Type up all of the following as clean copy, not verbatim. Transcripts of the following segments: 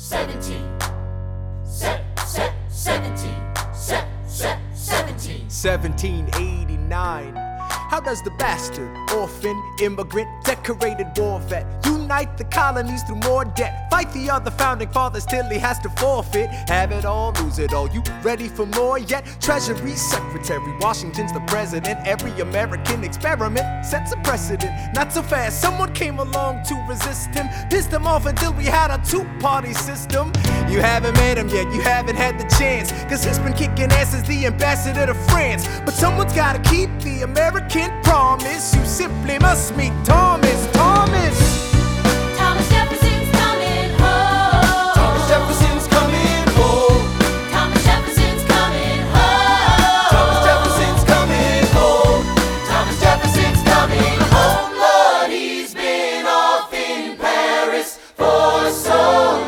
1789. How does the bastard, orphan, immigrant, decorated war vet unite the colonies through more debt? Fight the other founding fathers till he has to forfeit. Have it all, lose it all. You ready for more yet? Treasury Secretary, Washington's the president. Every American experiment sets a precedent. Not so fast, someone came along to resist him. Pissed him off until we had a two-party system. You haven't met him yet, you haven't had the chance, cause he's been kicking ass as the ambassador to France. But someone's gotta keep the American promise. You simply must meet Thomas. Thomas Jefferson's coming home. Thomas Jefferson's coming home. Thomas Jefferson's coming home. Thomas Jefferson's coming home. Thomas Jefferson's coming home. Lord, he's been off in Paris for so long.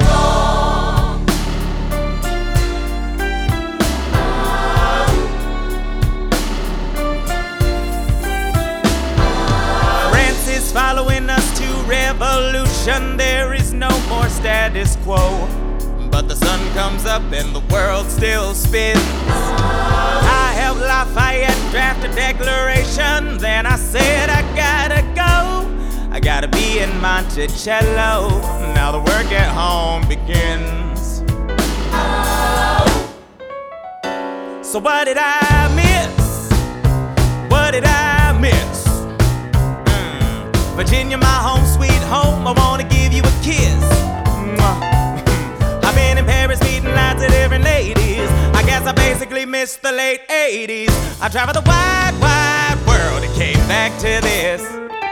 Following us to revolution, there is no more status quo. But the sun comes up and the world still spins. I helped Lafayette draft a declaration, then I said I gotta go. I gotta be in Monticello, now the work at home begins. So what did I miss? What did I miss? Virginia, my home sweet home, I wanna give you a kiss. I've been in Paris meeting lots of different ladies. I guess I basically missed the late 80s. I traveled the wide, wide world and came back to this.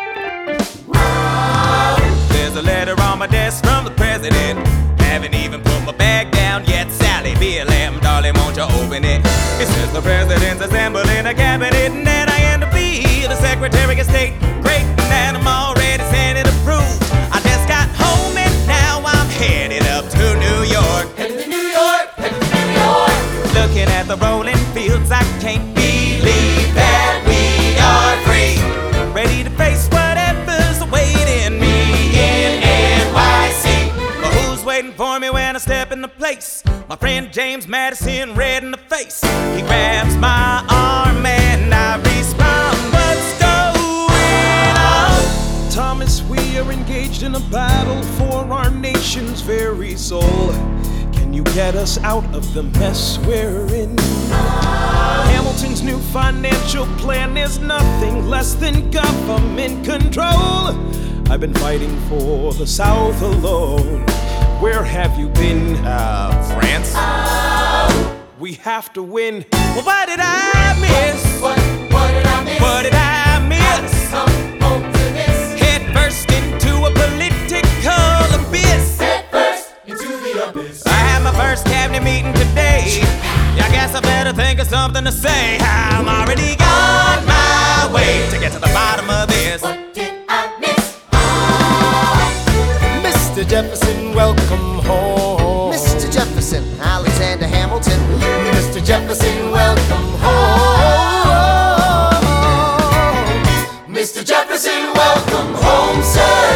There's a letter on my desk from the president. Haven't even put my bag down yet. Sally BLM, darling, won't you open it? It says the president's assembling a cabinet and that I am to be the Secretary of State. Great, and I'm already sending approved. I just got home and now I'm headed up to New York. Headed to New York, headed to New York. Looking at the rolling fields, I can't believe that we are free. Ready to face whatever's awaiting me in NYC. But who's waiting for me when I step into place? My friend James Madison, red in the face. He grabs my arm and I respond, what's going on? Thomas, we are engaged in a battle for our nation's very soul. Can you get us out of the mess we're in? Hamilton's new financial plan is nothing less than government control. I've been fighting for the South alone. Where have you been? France? We have to win. Well, what did I miss? What did I miss? What did I miss? Come home to this. Head first into a political abyss. Head first into the abyss. I had my first cabinet meeting today. I guess I better think of something to say. I'm already on my way to get to the bottom of this. What did I miss? Mr. Jefferson, welcome home. Mr. Jefferson, Alexander Hamilton. Mr. Jefferson, welcome home. Mr. Jefferson, welcome home, sir.